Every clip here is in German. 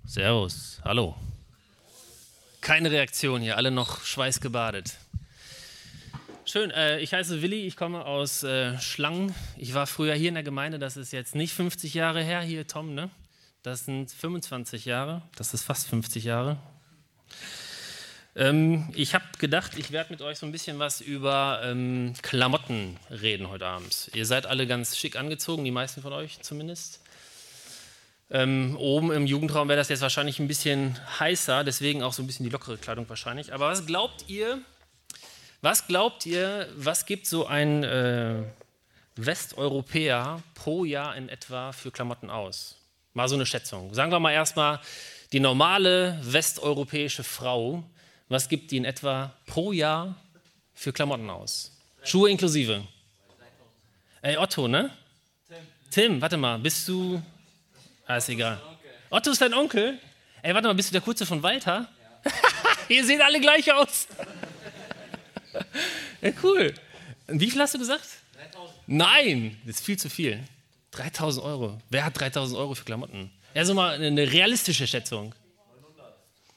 Servus, hallo. Keine Reaktion hier, alle noch schweißgebadet. Schön, ich heiße Willi, ich komme aus Schlangen. Ich war früher hier in der Gemeinde, das ist jetzt nicht 50 Jahre her, hier Tom, ne? Das sind 25 Jahre, das ist fast 50 Jahre. Ich habe gedacht, ich werde mit euch so ein bisschen was über Klamotten reden heute Abend. Ihr seid alle ganz schick angezogen, die meisten von euch zumindest. Oben im Jugendraum wäre das jetzt wahrscheinlich ein bisschen heißer, deswegen auch so ein bisschen die lockere Kleidung wahrscheinlich. Aber was glaubt ihr, was gibt so ein Westeuropäer pro Jahr in etwa für Klamotten aus? Mal so eine Schätzung. Sagen wir mal erstmal die normale westeuropäische Frau, was gibt die in etwa pro Jahr für Klamotten aus? Schuhe inklusive. Ey, Otto, ne? Tim, warte mal, bist du... Ah, ist egal. Otto ist dein Onkel? Ey, warte mal, bist du der Kurze von Walter? Ja. Ihr seht alle gleich aus. Ja, cool. Wie viel hast du gesagt? 3.000. Nein, das ist viel zu viel. 3.000 Euro. Wer hat 3.000 Euro für Klamotten? Also mal eine realistische Schätzung. 900.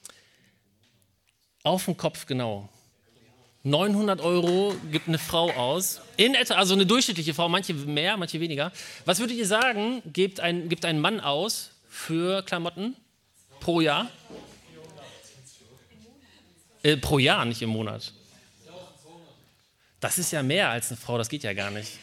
Auf den Kopf, genau. 900 Euro gibt eine Frau aus, in etwa, also eine durchschnittliche Frau, manche mehr, manche weniger. Was würdet ihr sagen, gibt ein Mann aus für Klamotten pro Jahr? Pro Jahr, nicht im Monat. Das ist ja mehr als eine Frau, das geht ja gar nicht.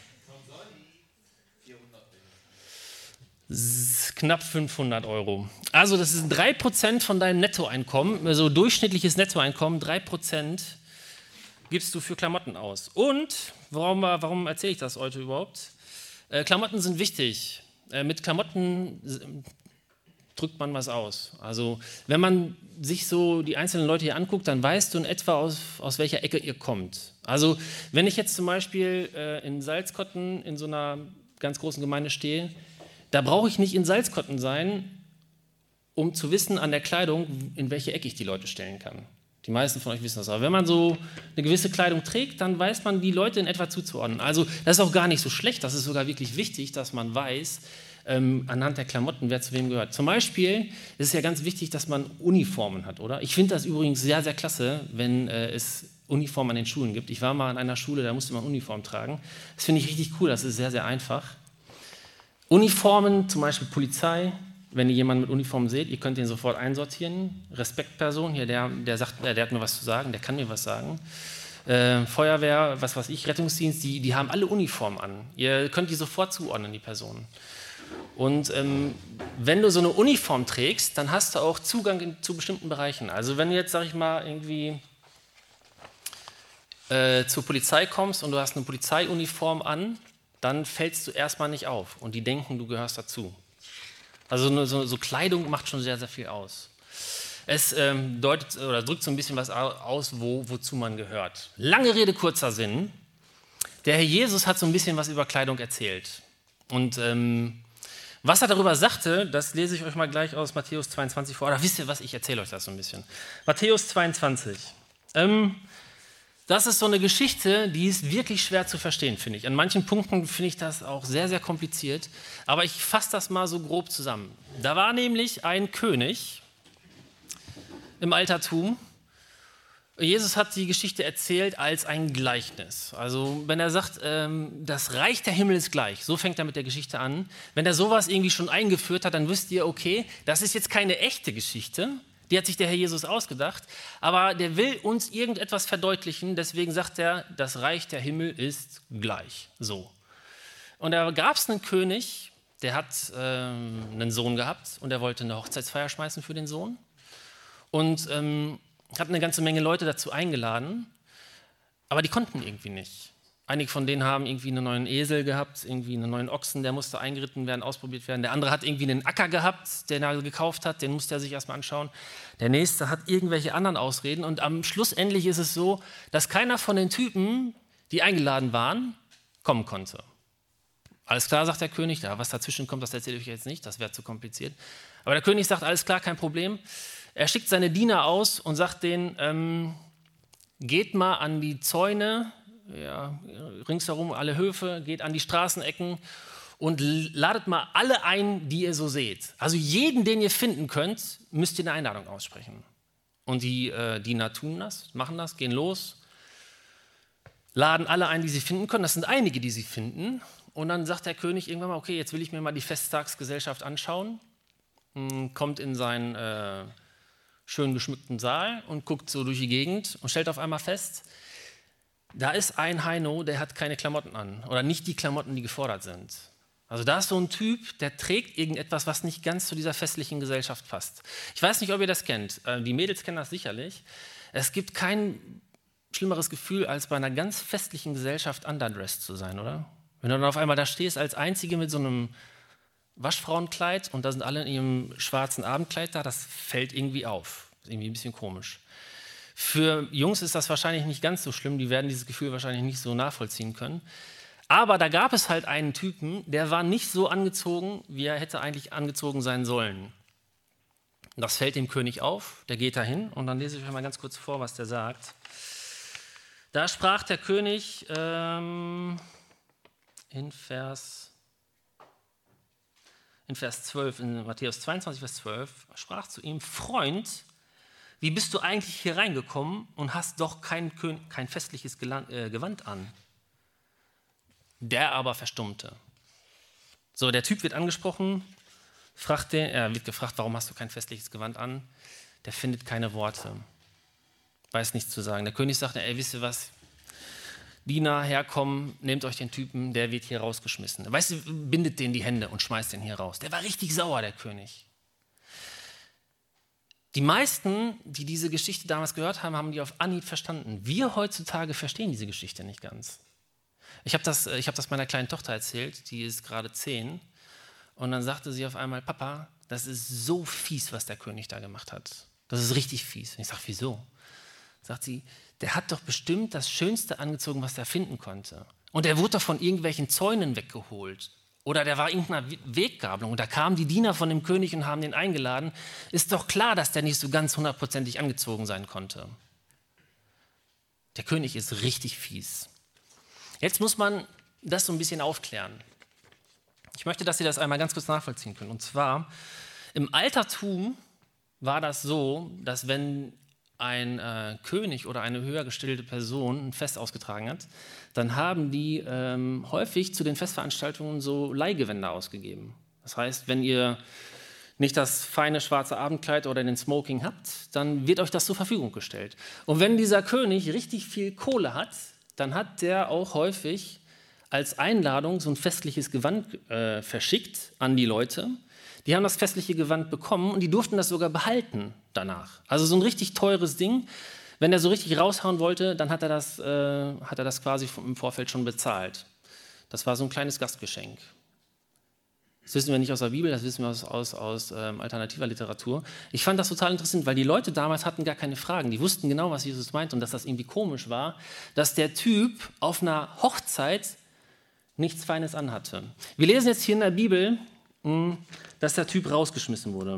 Knapp 500 Euro. Also das ist 3% von deinem Nettoeinkommen, also durchschnittliches Nettoeinkommen, 3%. Gibst du für Klamotten aus. Und, warum erzähle ich das heute überhaupt? Klamotten sind wichtig. Mit Klamotten drückt man was aus. Also, wenn man sich so die einzelnen Leute hier anguckt, dann weißt du in etwa, aus welcher Ecke ihr kommt. Also, wenn ich jetzt zum Beispiel in Salzkotten in so einer ganz großen Gemeinde stehe, da brauche ich nicht in Salzkotten sein, um zu wissen an der Kleidung, in welche Ecke ich die Leute stellen kann. Die meisten von euch wissen das. Aber wenn man so eine gewisse Kleidung trägt, dann weiß man, die Leute in etwa zuzuordnen. Also das ist auch gar nicht so schlecht. Das ist sogar wirklich wichtig, dass man weiß, anhand der Klamotten, wer zu wem gehört. Zum Beispiel ist es ja ganz wichtig, dass man Uniformen hat, oder? Ich finde das übrigens sehr, sehr klasse, wenn es Uniformen an den Schulen gibt. Ich war mal an einer Schule, da musste man Uniform tragen. Das finde ich richtig cool. Das ist sehr, sehr einfach. Uniformen, zum Beispiel Polizei. Wenn ihr jemanden mit Uniform seht, ihr könnt ihn sofort einsortieren. Respektperson, hier der sagt, der hat mir was zu sagen, der kann mir was sagen. Feuerwehr, was weiß ich, Rettungsdienst, die haben alle Uniformen an. Ihr könnt die sofort zuordnen, die Personen. Und wenn du so eine Uniform trägst, dann hast du auch Zugang zu bestimmten Bereichen. Also wenn du jetzt, sag ich mal, irgendwie zur Polizei kommst und du hast eine Polizeiuniform an, dann fällst du erstmal nicht auf und die denken, du gehörst dazu. Also so Kleidung macht schon sehr, sehr viel aus. Es deutet oder drückt so ein bisschen was aus, wozu man gehört. Lange Rede, kurzer Sinn. Der Herr Jesus hat so ein bisschen was über Kleidung erzählt. Und was er darüber sagte, das lese ich euch mal gleich aus Matthäus 22 vor. Oder wisst ihr was, ich erzähle euch das so ein bisschen. Matthäus 22. Das ist so eine Geschichte, die ist wirklich schwer zu verstehen, finde ich. An manchen Punkten finde ich das auch sehr, sehr kompliziert. Aber ich fasse das mal so grob zusammen. Da war nämlich ein König im Altertum. Jesus hat die Geschichte erzählt als ein Gleichnis. Also wenn er sagt, das Reich der Himmel ist gleich, so fängt er mit der Geschichte an. Wenn er sowas irgendwie schon eingeführt hat, dann wisst ihr, okay, das ist jetzt keine echte Geschichte. Die hat sich der Herr Jesus ausgedacht, aber der will uns irgendetwas verdeutlichen, deswegen sagt er, das Reich der Himmel ist gleich, so. Und da gab es einen König, der hat einen Sohn gehabt und der wollte eine Hochzeitsfeier schmeißen für den Sohn und hat eine ganze Menge Leute dazu eingeladen, aber die konnten irgendwie nicht. Einige von denen haben irgendwie einen neuen Esel gehabt, irgendwie einen neuen Ochsen, der musste eingeritten werden, ausprobiert werden. Der andere hat irgendwie einen Acker gehabt, den er gekauft hat, den musste er sich erstmal anschauen. Der nächste hat irgendwelche anderen Ausreden und am Schluss endlich ist es so, dass keiner von den Typen, die eingeladen waren, kommen konnte. Alles klar, sagt der König, ja, was dazwischen kommt, das erzähle ich euch jetzt nicht, das wäre zu kompliziert. Aber der König sagt, alles klar, kein Problem. Er schickt seine Diener aus und sagt denen, geht mal an die Zäune, ja, ringsherum alle Höfe, geht an die Straßenecken und ladet mal alle ein, die ihr so seht. Also jeden, den ihr finden könnt, müsst ihr eine Einladung aussprechen. Und die Diener tun das, machen das, gehen los, laden alle ein, die sie finden können. Das sind einige, die sie finden. Und dann sagt der König irgendwann mal, okay, jetzt will ich mir mal die Festtagsgesellschaft anschauen. Kommt in seinen schön geschmückten Saal und guckt so durch die Gegend und stellt auf einmal fest, da ist ein Heino, der hat keine Klamotten an oder nicht die Klamotten, die gefordert sind. Also da ist so ein Typ, der trägt irgendetwas, was nicht ganz zu dieser festlichen Gesellschaft passt. Ich weiß nicht, ob ihr das kennt. Die Mädels kennen das sicherlich. Es gibt kein schlimmeres Gefühl, als bei einer ganz festlichen Gesellschaft underdressed zu sein, oder? Wenn du dann auf einmal da stehst als Einzige mit so einem Waschfrauenkleid und da sind alle in ihrem schwarzen Abendkleid da, das fällt irgendwie auf. Ist irgendwie ein bisschen komisch. Für Jungs ist das wahrscheinlich nicht ganz so schlimm, die werden dieses Gefühl wahrscheinlich nicht so nachvollziehen können. Aber da gab es halt einen Typen, der war nicht so angezogen, wie er hätte eigentlich angezogen sein sollen. Und das fällt dem König auf, der geht dahin und dann lese ich euch mal ganz kurz vor, was der sagt. Da sprach der König in Vers 12, in Matthäus 22, Vers 12, sprach zu ihm, Freund, wie bist du eigentlich hier reingekommen und hast doch kein festliches Gewand an? Der aber verstummte. So, der Typ wird angesprochen, er wird gefragt, warum hast du kein festliches Gewand an? Der findet keine Worte, weiß nichts zu sagen. Der König sagt, wisst ihr was, Diener, herkommen, nehmt euch den Typen, der wird hier rausgeschmissen. Weißt du, bindet den die Hände und schmeißt den hier raus. Der war richtig sauer, der König. Die meisten, die diese Geschichte damals gehört haben, haben die auf Anhieb verstanden. Wir heutzutage verstehen diese Geschichte nicht ganz. Ich habe das meiner kleinen Tochter erzählt, die ist gerade 10. Und dann sagte sie auf einmal, Papa, das ist so fies, was der König da gemacht hat. Das ist richtig fies. Und ich sage, wieso? Sagt sie, der hat doch bestimmt das Schönste angezogen, was er finden konnte. Und er wurde doch von irgendwelchen Zäunen weggeholt. Oder der war irgendeiner Weggabelung. Und da kamen die Diener von dem König und haben den eingeladen. Ist doch klar, dass der nicht so ganz hundertprozentig angezogen sein konnte. Der König ist richtig fies. Jetzt muss man das so ein bisschen aufklären. Ich möchte, dass Sie das einmal ganz kurz nachvollziehen können. Und zwar, im Altertum war das so, dass wenn ein König oder eine höher gestellte Person ein Fest ausgetragen hat, dann haben die häufig zu den Festveranstaltungen so Leihgewänder ausgegeben. Das heißt, wenn ihr nicht das feine schwarze Abendkleid oder den Smoking habt, dann wird euch das zur Verfügung gestellt. Und wenn dieser König richtig viel Kohle hat, dann hat der auch häufig als Einladung so ein festliches Gewand verschickt an die Leute. Die haben das festliche Gewand bekommen und die durften das sogar behalten danach. Also so ein richtig teures Ding. Wenn er so richtig raushauen wollte, dann hat er das quasi im Vorfeld schon bezahlt. Das war so ein kleines Gastgeschenk. Das wissen wir nicht aus der Bibel, das wissen wir aus alternativer Literatur. Ich fand das total interessant, weil die Leute damals hatten gar keine Fragen. Die wussten genau, was Jesus meint und dass das irgendwie komisch war, dass der Typ auf einer Hochzeit nichts Feines anhatte. Wir lesen jetzt hier in der Bibel, dass der Typ rausgeschmissen wurde.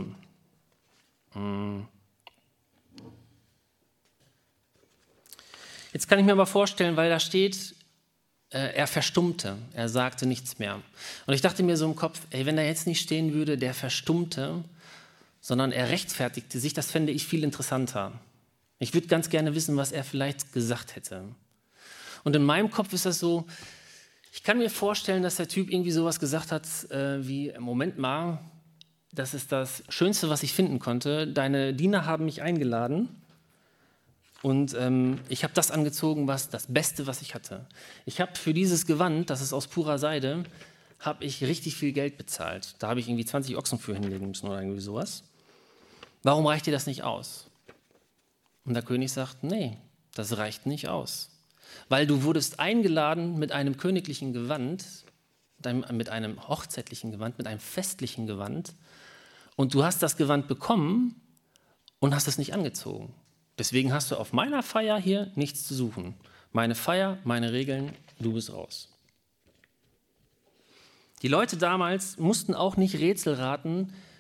Jetzt kann ich mir aber vorstellen, weil da steht, er verstummte, er sagte nichts mehr. Und ich dachte mir so im Kopf, wenn da jetzt nicht stehen würde, der verstummte, sondern er rechtfertigte sich, das fände ich viel interessanter. Ich würde ganz gerne wissen, was er vielleicht gesagt hätte. Und in meinem Kopf ist das so, ich kann mir vorstellen, dass der Typ irgendwie sowas gesagt hat, wie, Moment mal, das ist das Schönste, was ich finden konnte. Deine Diener haben mich eingeladen und ich habe das angezogen, das Beste, was ich hatte. Ich habe für dieses Gewand, das ist aus purer Seide, habe ich richtig viel Geld bezahlt. Da habe ich irgendwie 20 Ochsen für hinlegen müssen oder irgendwie sowas. Warum reicht dir das nicht aus? Und der König sagt, nee, das reicht nicht aus. Weil du wurdest eingeladen mit einem königlichen Gewand, mit einem hochzeitlichen Gewand, mit einem festlichen Gewand und du hast das Gewand bekommen und hast es nicht angezogen. Deswegen hast du auf meiner Feier hier nichts zu suchen. Meine Feier, meine Regeln, du bist raus. Die Leute damals mussten auch nicht Rätsel raten,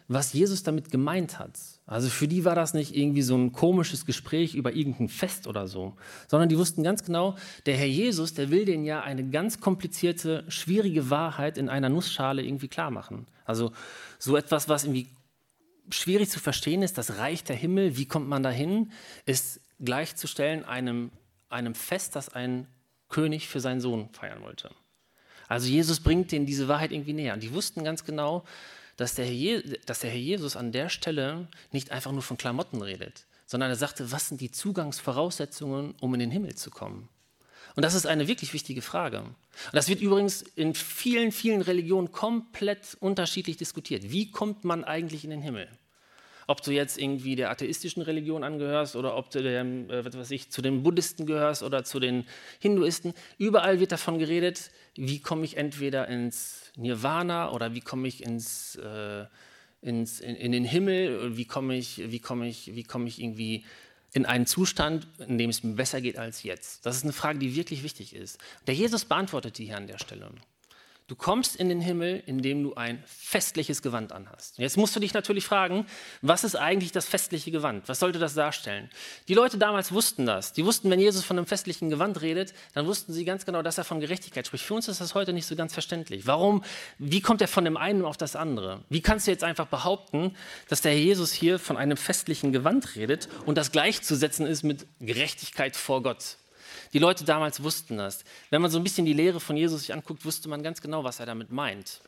was Jesus damit gemeint hat. Also für die war das nicht irgendwie so ein komisches Gespräch über irgendein Fest oder so, sondern die wussten ganz genau, der Herr Jesus, der will denen ja eine ganz komplizierte, schwierige Wahrheit in einer Nussschale irgendwie klar machen. Also so etwas, was irgendwie schwierig zu verstehen ist, das Reich der Himmel, wie kommt man dahin, ist gleichzustellen einem Fest, das ein König für seinen Sohn feiern wollte. Also Jesus bringt denen diese Wahrheit irgendwie näher. Und die wussten ganz genau, dass der Herr Jesus an der Stelle nicht einfach nur von Klamotten redet, sondern er sagte, was sind die Zugangsvoraussetzungen, um in den Himmel zu kommen? Und das ist eine wirklich wichtige Frage. Und das wird übrigens in vielen, vielen Religionen komplett unterschiedlich diskutiert. Wie kommt man eigentlich in den Himmel? Ob du jetzt irgendwie der atheistischen Religion angehörst oder ob du zu den Buddhisten gehörst oder zu den Hinduisten. Überall wird davon geredet, wie komme ich entweder ins Nirvana oder wie komme ich in den Himmel, wie komme ich irgendwie in einen Zustand, in dem es mir besser geht als jetzt. Das ist eine Frage, die wirklich wichtig ist. Der Jesus beantwortet die hier an der Stelle. Du kommst in den Himmel, indem du ein festliches Gewand anhast. Jetzt musst du dich natürlich fragen, was ist eigentlich das festliche Gewand? Was sollte das darstellen? Die Leute damals wussten das. Die wussten, wenn Jesus von einem festlichen Gewand redet, dann wussten sie ganz genau, dass er von Gerechtigkeit spricht. Für uns ist das heute nicht so ganz verständlich. Warum? Wie kommt er von dem einen auf das andere? Wie kannst du jetzt einfach behaupten, dass der Jesus hier von einem festlichen Gewand redet und das gleichzusetzen ist mit Gerechtigkeit vor Gott? Die Leute damals wussten das. Wenn man so ein bisschen die Lehre von Jesus sich anguckt, wusste man ganz genau, was er damit meint.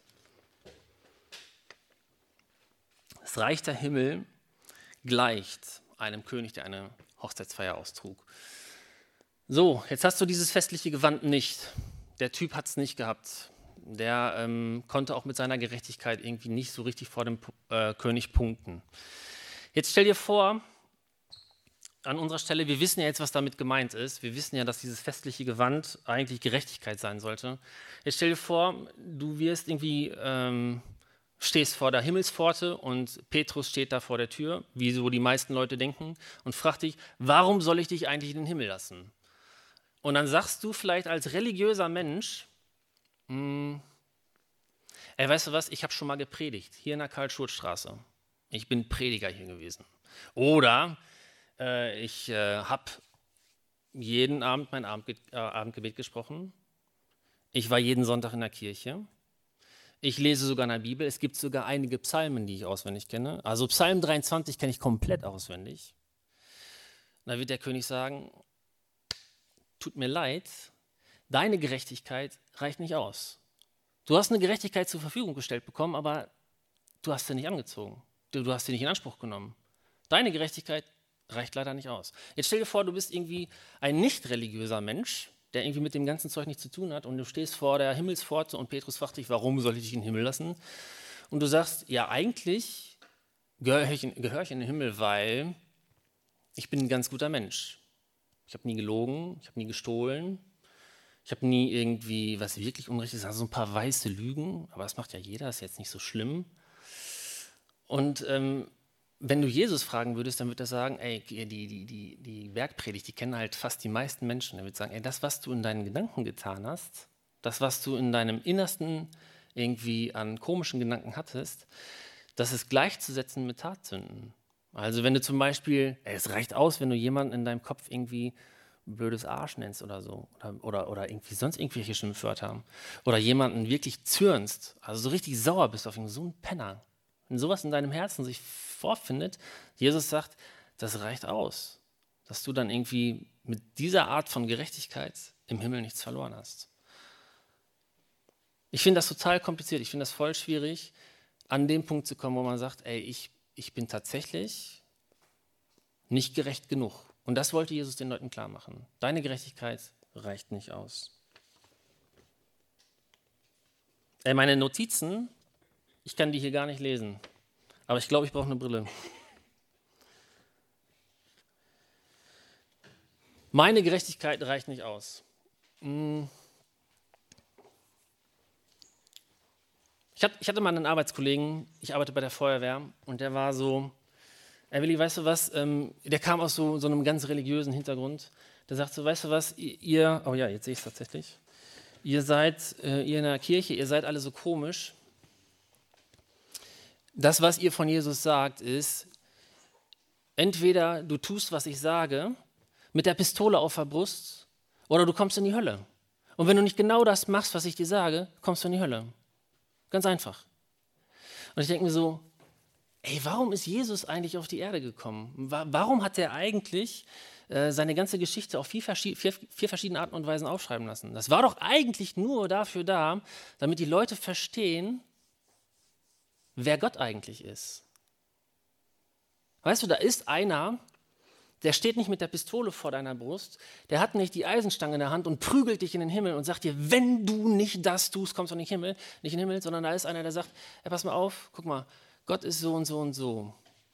Das Reich der Himmel gleicht einem König, der eine Hochzeitsfeier austrug. So, jetzt hast du dieses festliche Gewand nicht. Der Typ hat es nicht gehabt. Der konnte auch mit seiner Gerechtigkeit irgendwie nicht so richtig vor dem König punkten. Jetzt stell dir vor, an unserer Stelle, wir wissen ja jetzt, was damit gemeint ist. Wir wissen ja, dass dieses festliche Gewand eigentlich Gerechtigkeit sein sollte. Jetzt stell dir vor, du stehst vor der Himmelspforte und Petrus steht da vor der Tür, wie so die meisten Leute denken, und fragt dich, warum soll ich dich eigentlich in den Himmel lassen? Und dann sagst du vielleicht als religiöser Mensch, weißt du was, ich habe schon mal gepredigt, hier in der Karl-Schurz-Straße. Ich bin Prediger hier gewesen. Oder ich habe jeden Abend mein Abendgebet gesprochen. Ich war jeden Sonntag in der Kirche. Ich lese sogar in der Bibel. Es gibt sogar einige Psalmen, die ich auswendig kenne. Also Psalm 23 kenne ich komplett auswendig. Da wird der König sagen, tut mir leid, deine Gerechtigkeit reicht nicht aus. Du hast eine Gerechtigkeit zur Verfügung gestellt bekommen, aber du hast sie nicht angezogen. Du hast sie nicht in Anspruch genommen. Deine Gerechtigkeit reicht leider nicht aus. Jetzt stell dir vor, du bist irgendwie ein nicht religiöser Mensch, der irgendwie mit dem ganzen Zeug nichts zu tun hat und du stehst vor der Himmelspforte und Petrus fragt dich, warum soll ich dich in den Himmel lassen? Und du sagst, ja eigentlich gehöre ich in den Himmel, weil ich bin ein ganz guter Mensch. Ich habe nie gelogen, ich habe nie gestohlen, ich habe nie irgendwie was wirklich Unrechtes, also so ein paar weiße Lügen, aber das macht ja jeder, ist jetzt nicht so schlimm. Und wenn du Jesus fragen würdest, dann würde er sagen, ey, die Bergpredigt, die kennen halt fast die meisten Menschen. Er würde sagen, ey, das, was du in deinen Gedanken getan hast, das, was du in deinem Innersten irgendwie an komischen Gedanken hattest, das ist gleichzusetzen mit Tatsünden. Also wenn du zum Beispiel, es reicht aus, wenn du jemanden in deinem Kopf irgendwie ein blödes Arsch nennst oder so, oder irgendwie sonst irgendwelche Schimpfwörter haben, oder jemanden wirklich zürnst, also so richtig sauer bist auf ihn, so ein Penner. Wenn sowas in deinem Herzen sich vorfindet, Jesus sagt, das reicht aus, dass du dann irgendwie mit dieser Art von Gerechtigkeit im Himmel nichts verloren hast. Ich finde das total kompliziert, ich finde das voll schwierig, an den Punkt zu kommen, wo man sagt, ey, ich bin tatsächlich nicht gerecht genug. Und das wollte Jesus den Leuten klar machen. Deine Gerechtigkeit reicht nicht aus. Meine Notizen, ich kann die hier gar nicht lesen, aber ich glaube, ich brauche eine Brille. Meine Gerechtigkeit reicht nicht aus. Ich hatte mal einen Arbeitskollegen, ich arbeite bei der Feuerwehr, und der war so, ey Willi, weißt du was, der kam aus so einem ganz religiösen Hintergrund. Der sagt so, weißt du was, ihr, oh ja, jetzt sehe ich es tatsächlich, ihr in der Kirche, ihr seid alle so komisch. das, was ihr von Jesus sagt, ist, entweder du tust, was ich sage, mit der Pistole auf der Brust, oder du kommst in die Hölle. Und wenn du nicht genau das machst, was ich dir sage, kommst du in die Hölle. Ganz einfach. Und ich denke mir so, ey, warum ist Jesus eigentlich auf die Erde gekommen? Warum hat er eigentlich seine ganze Geschichte auf vier verschiedene Arten und Weisen aufschreiben lassen? Das war doch eigentlich nur dafür da, damit die Leute verstehen, wer Gott eigentlich ist. Weißt du, da ist einer, der steht nicht mit der Pistole vor deiner Brust, der hat nicht die Eisenstange in der Hand und prügelt dich in den Himmel und sagt dir, wenn du nicht das tust, kommst du nicht in den Himmel, sondern da ist einer, der sagt, hey, pass mal auf, guck mal, Gott ist so und so und so.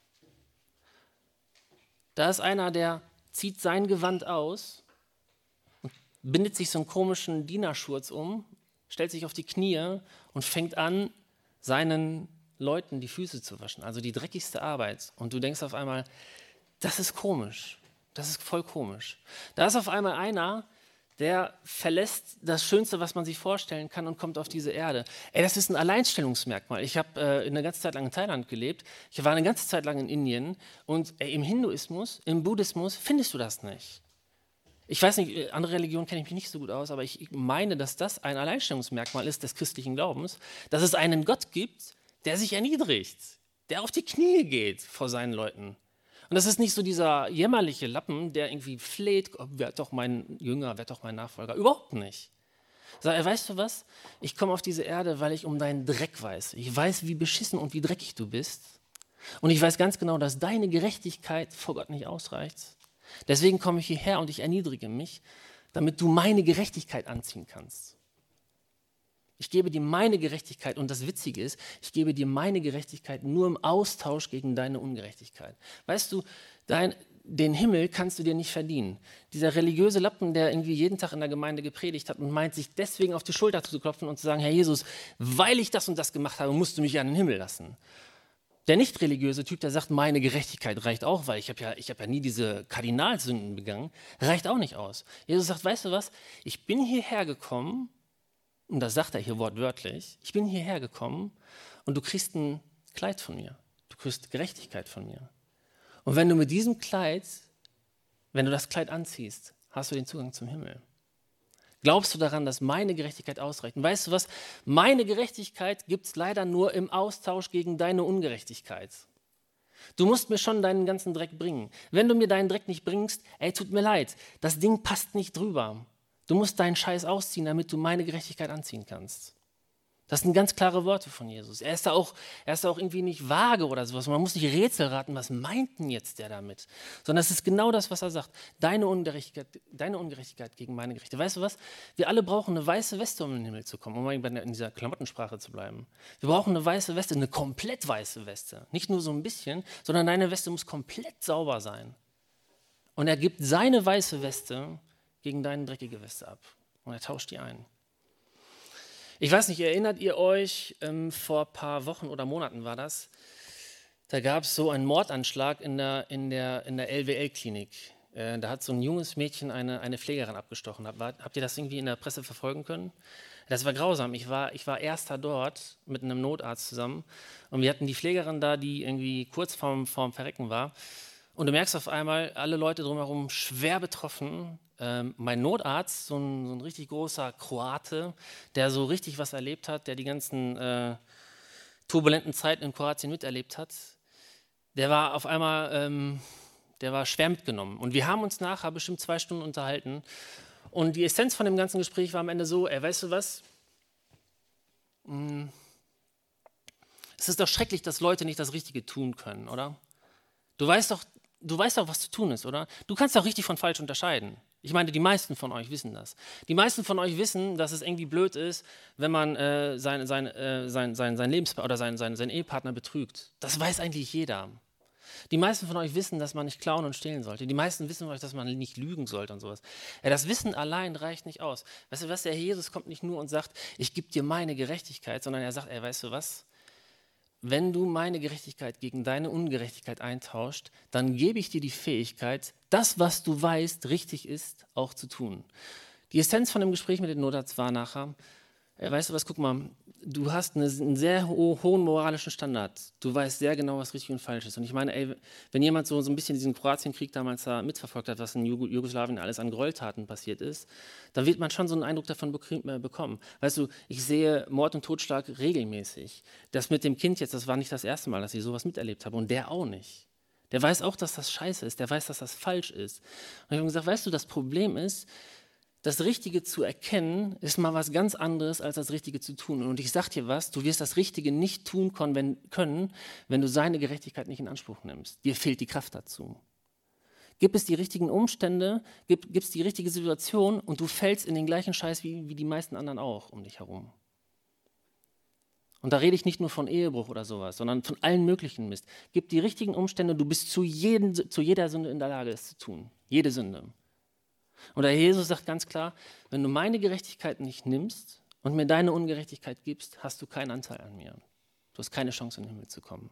Da ist einer, der zieht sein Gewand aus und bindet sich so einen komischen Dienerschurz um, stellt sich auf die Knie und fängt an, seinen Leuten die Füße zu waschen, also die dreckigste Arbeit. Und du denkst auf einmal, das ist komisch, das ist voll komisch. Da ist auf einmal einer, der verlässt das Schönste, was man sich vorstellen kann und kommt auf diese Erde. Ey, das ist ein Alleinstellungsmerkmal. Ich habe eine ganze Zeit lang in Thailand gelebt, ich war eine ganze Zeit lang in Indien und im Hinduismus, im Buddhismus findest du das nicht. Ich weiß nicht, andere Religionen kenne ich mich nicht so gut aus, aber ich meine, dass das ein Alleinstellungsmerkmal ist des christlichen Glaubens, dass es einen Gott gibt, der sich erniedrigt, der auf die Knie geht vor seinen Leuten. Und das ist nicht so dieser jämmerliche Lappen, der irgendwie fleht, oh, werd doch mein Jünger, werd doch mein Nachfolger. Überhaupt nicht. Sag, weißt du was? Ich komme auf diese Erde, weil ich um deinen Dreck weiß. Ich weiß, wie beschissen und wie dreckig du bist. Und ich weiß ganz genau, dass deine Gerechtigkeit vor Gott nicht ausreicht. Deswegen komme ich hierher und ich erniedrige mich, damit du meine Gerechtigkeit anziehen kannst. Ich gebe dir meine Gerechtigkeit und das Witzige ist, ich gebe dir meine Gerechtigkeit nur im Austausch gegen deine Ungerechtigkeit. Weißt du, den Himmel kannst du dir nicht verdienen. Dieser religiöse Lappen, der irgendwie jeden Tag in der Gemeinde gepredigt hat und meint, sich deswegen auf die Schulter zu klopfen und zu sagen, Herr Jesus, weil ich das und das gemacht habe, musst du mich an den Himmel lassen. Der nicht religiöse Typ, der sagt, meine Gerechtigkeit reicht auch, weil ich habe ja nie diese Kardinalsünden begangen, reicht auch nicht aus. Jesus sagt, weißt du was, ich bin hierher gekommen, und das sagt er hier wortwörtlich, ich bin hierher gekommen und du kriegst ein Kleid von mir. Du kriegst Gerechtigkeit von mir. Und wenn du mit diesem Kleid, wenn du das Kleid anziehst, hast du den Zugang zum Himmel. Glaubst du daran, dass meine Gerechtigkeit ausreicht? Und weißt du was? Meine Gerechtigkeit gibt es leider nur im Austausch gegen deine Ungerechtigkeit. Du musst mir schon deinen ganzen Dreck bringen. Wenn du mir deinen Dreck nicht bringst, ey, tut mir leid, das Ding passt nicht drüber. Du musst deinen Scheiß ausziehen, damit du meine Gerechtigkeit anziehen kannst. Das sind ganz klare Worte von Jesus. Er ist da auch irgendwie nicht vage oder sowas. Man muss nicht Rätsel raten, was meint denn jetzt der damit? Sondern es ist genau das, was er sagt. Deine Ungerechtigkeit gegen meine Gerechtigkeit. Weißt du was? Wir alle brauchen eine weiße Weste, um in den Himmel zu kommen, um in dieser Klamottensprache zu bleiben. Wir brauchen eine weiße Weste, eine komplett weiße Weste. Nicht nur so ein bisschen, sondern deine Weste muss komplett sauber sein. Und er gibt seine weiße Weste gegen deine dreckige Weste ab. Und er tauscht die ein. Ich weiß nicht, erinnert ihr euch, vor ein paar Wochen oder Monaten war das, da gab es so einen Mordanschlag in der LWL-Klinik. Da hat so ein junges Mädchen eine Pflegerin abgestochen. Habt ihr das irgendwie in der Presse verfolgen können? Das war grausam. Ich war Erster dort mit einem Notarzt zusammen und wir hatten die Pflegerin da, die irgendwie kurz vorm Verrecken war. Und du merkst auf einmal, alle Leute drumherum schwer betroffen. Mein Notarzt, so ein richtig großer Kroate, der so richtig was erlebt hat, der die ganzen turbulenten Zeiten in Kroatien miterlebt hat, der war auf einmal, der war schwer mitgenommen. Und wir haben uns nachher bestimmt 2 Stunden unterhalten. Und die Essenz von dem ganzen Gespräch war am Ende so, ey, weißt du was? Es ist doch schrecklich, dass Leute nicht das Richtige tun können, oder? Du weißt doch, was zu tun ist, oder? Du kannst doch richtig von falsch unterscheiden. Ich meine, die meisten von euch wissen das. Die meisten von euch wissen, dass es irgendwie blöd ist, wenn man seinen Lebenspartner oder seinen Ehepartner betrügt. Das weiß eigentlich jeder. Die meisten von euch wissen, dass man nicht klauen und stehlen sollte. Die meisten wissen von euch, dass man nicht lügen sollte und sowas. Ja, das Wissen allein reicht nicht aus. Weißt du was, der Herr Jesus kommt nicht nur und sagt, ich gebe dir meine Gerechtigkeit, sondern er sagt, ey, weißt du was? Wenn du meine Gerechtigkeit gegen deine Ungerechtigkeit eintauscht, dann gebe ich dir die Fähigkeit, das, was du weißt, richtig ist, auch zu tun. Die Essenz von dem Gespräch mit dem Notarzt war nachher, weißt du was, guck mal, du hast einen sehr hohen moralischen Standard. Du weißt sehr genau, was richtig und falsch ist. Und ich meine, ey, wenn jemand so ein bisschen diesen Kroatienkrieg damals da mitverfolgt hat, was in Jugoslawien alles an Gräueltaten passiert ist, dann wird man schon so einen Eindruck davon bekommen. Weißt du, ich sehe Mord und Totschlag regelmäßig. Das mit dem Kind jetzt, das war nicht das erste Mal, dass ich sowas miterlebt habe. Und der auch nicht. Der weiß auch, dass das scheiße ist. Der weiß, dass das falsch ist. Und ich habe gesagt, weißt du, das Problem ist, das Richtige zu erkennen, ist mal was ganz anderes, als das Richtige zu tun. Und ich sage dir was, du wirst das Richtige nicht tun können, wenn du seine Gerechtigkeit nicht in Anspruch nimmst. Dir fehlt die Kraft dazu. Gibt es die richtigen Umstände, gibt es die richtige Situation und du fällst in den gleichen Scheiß wie die meisten anderen auch um dich herum. Und da rede ich nicht nur von Ehebruch oder sowas, sondern von allen möglichen Mist. Gib die richtigen Umstände, du bist zu jeder Sünde in der Lage, es zu tun. Jede Sünde. Und der Jesus sagt ganz klar, wenn du meine Gerechtigkeit nicht nimmst und mir deine Ungerechtigkeit gibst, hast du keinen Anteil an mir. Du hast keine Chance, in den Himmel zu kommen.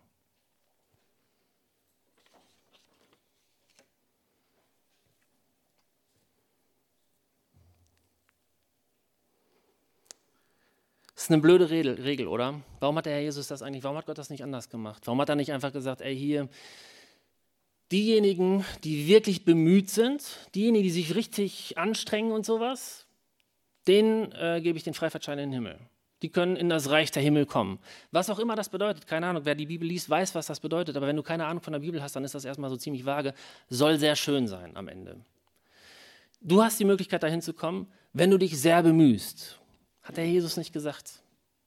Das ist eine blöde Regel, oder? Warum hat der Herr Jesus das eigentlich, warum hat Gott das nicht anders gemacht? Warum hat er nicht einfach gesagt, ey, hier, diejenigen, die wirklich bemüht sind, diejenigen, die sich richtig anstrengen und sowas, denen gebe ich den Freifahrtschein in den Himmel. Die können in das Reich der Himmel kommen. Was auch immer das bedeutet, keine Ahnung, wer die Bibel liest, weiß, was das bedeutet, aber wenn du keine Ahnung von der Bibel hast, dann ist das erstmal so ziemlich vage, soll sehr schön sein am Ende. Du hast die Möglichkeit, dahin zu kommen, wenn du dich sehr bemühst. Hat der Jesus nicht gesagt?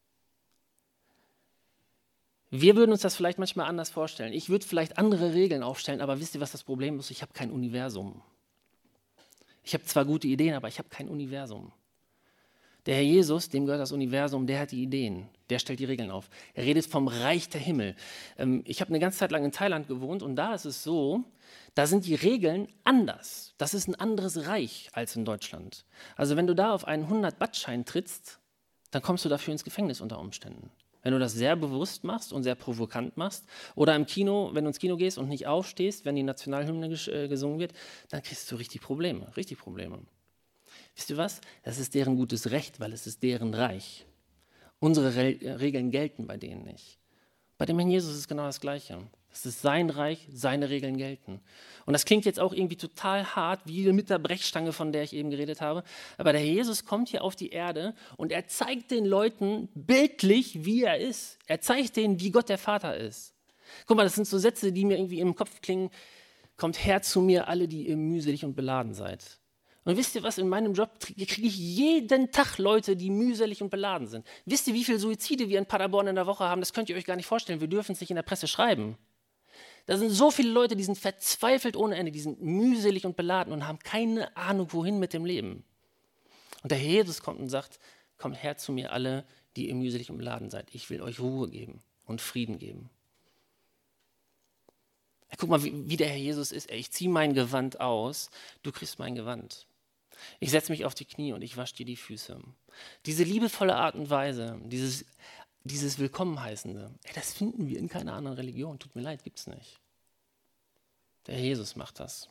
Wir würden uns das vielleicht manchmal anders vorstellen. Ich würde vielleicht andere Regeln aufstellen, aber wisst ihr, was das Problem ist? Ich habe kein Universum. Ich habe zwar gute Ideen, aber ich habe kein Universum. Der Herr Jesus, dem gehört das Universum, der hat die Ideen, der stellt die Regeln auf. Er redet vom Reich der Himmel. Ich habe eine ganze Zeit lang in Thailand gewohnt und da ist es so, da sind die Regeln anders. Das ist ein anderes Reich als in Deutschland. Also wenn du da auf einen 100-Baht-Schein trittst, dann kommst du dafür ins Gefängnis unter Umständen. Wenn du das sehr bewusst machst und sehr provokant machst oder im Kino, wenn du ins Kino gehst und nicht aufstehst, wenn die Nationalhymne gesungen wird, dann kriegst du richtig Probleme. Wisst ihr was? Das ist deren gutes Recht, weil es ist deren Reich. Unsere Regeln gelten bei denen nicht. Bei dem Herrn Jesus ist es genau das Gleiche. Es ist sein Reich, seine Regeln gelten. Und das klingt jetzt auch irgendwie total hart, wie mit der Brechstange, von der ich eben geredet habe. Aber der Herr Jesus kommt hier auf die Erde und er zeigt den Leuten bildlich, wie er ist. Er zeigt denen, wie Gott der Vater ist. Guck mal, das sind so Sätze, die mir irgendwie im Kopf klingen. Kommt her zu mir, alle, die ihr mühselig und beladen seid. Und wisst ihr was, in meinem Job kriege ich jeden Tag Leute, die mühselig und beladen sind. Wisst ihr, wie viele Suizide wir in Paderborn in der Woche haben? Das könnt ihr euch gar nicht vorstellen. Wir dürfen es nicht in der Presse schreiben. Da sind so viele Leute, die sind verzweifelt ohne Ende, die sind mühselig und beladen und haben keine Ahnung, wohin mit dem Leben. Und der Herr Jesus kommt und sagt, kommt her zu mir alle, die ihr mühselig und beladen seid. Ich will euch Ruhe geben und Frieden geben. Ja, guck mal, wie der Herr Jesus ist. Ich ziehe mein Gewand aus, du kriegst mein Gewand. Ich setze mich auf die Knie und ich wasche dir die Füße. Diese liebevolle Art und Weise, dieses Willkommenheißende, das finden wir in keiner anderen Religion. Tut mir leid, gibt es nicht. Der Herr Jesus macht das.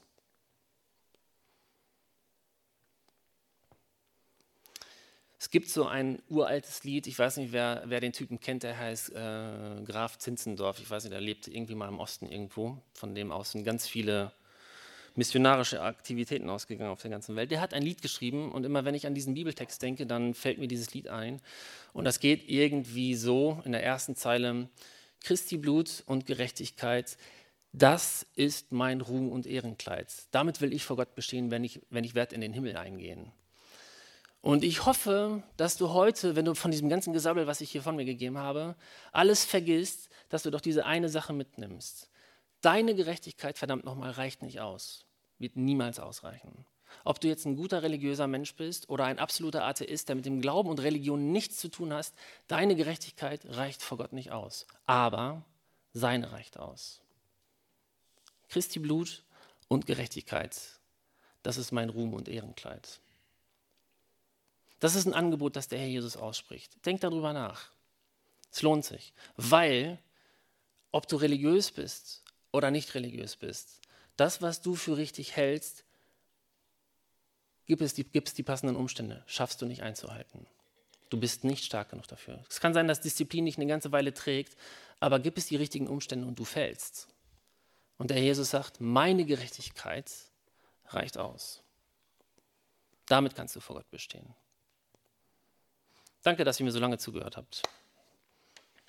Es gibt so ein uraltes Lied, ich weiß nicht, wer den Typen kennt, der heißt Graf Zinzendorf. Ich weiß nicht, der lebt irgendwie mal im Osten irgendwo. Von dem aus sind ganz viele missionarische Aktivitäten ausgegangen auf der ganzen Welt. Der hat ein Lied geschrieben und immer wenn ich an diesen Bibeltext denke, dann fällt mir dieses Lied ein. Und das geht irgendwie so in der ersten Zeile: Christi Blut und Gerechtigkeit, das ist mein Ruhm und Ehrenkleid. Damit will ich vor Gott bestehen, wenn ich werde in den Himmel eingehen. Und ich hoffe, dass du heute, wenn du von diesem ganzen Gesabbel, was ich hier von mir gegeben habe, alles vergisst, dass du doch diese eine Sache mitnimmst. Deine Gerechtigkeit, verdammt nochmal, reicht nicht aus. Wird niemals ausreichen. Ob du jetzt ein guter religiöser Mensch bist oder ein absoluter Atheist, der mit dem Glauben und Religion nichts zu tun hast, deine Gerechtigkeit reicht vor Gott nicht aus. Aber seine reicht aus. Christi Blut und Gerechtigkeit, das ist mein Ruhm und Ehrenkleid. Das ist ein Angebot, das der Herr Jesus ausspricht. Denk darüber nach. Es lohnt sich, weil ob du religiös bist oder nicht religiös bist, das, was du für richtig hältst, gibt es die passenden Umstände, schaffst du nicht einzuhalten. Du bist nicht stark genug dafür. Es kann sein, dass Disziplin dich eine ganze Weile trägt, aber gibt es die richtigen Umstände und du fällst. Und der Jesus sagt, meine Gerechtigkeit reicht aus. Damit kannst du vor Gott bestehen. Danke, dass ihr mir so lange zugehört habt.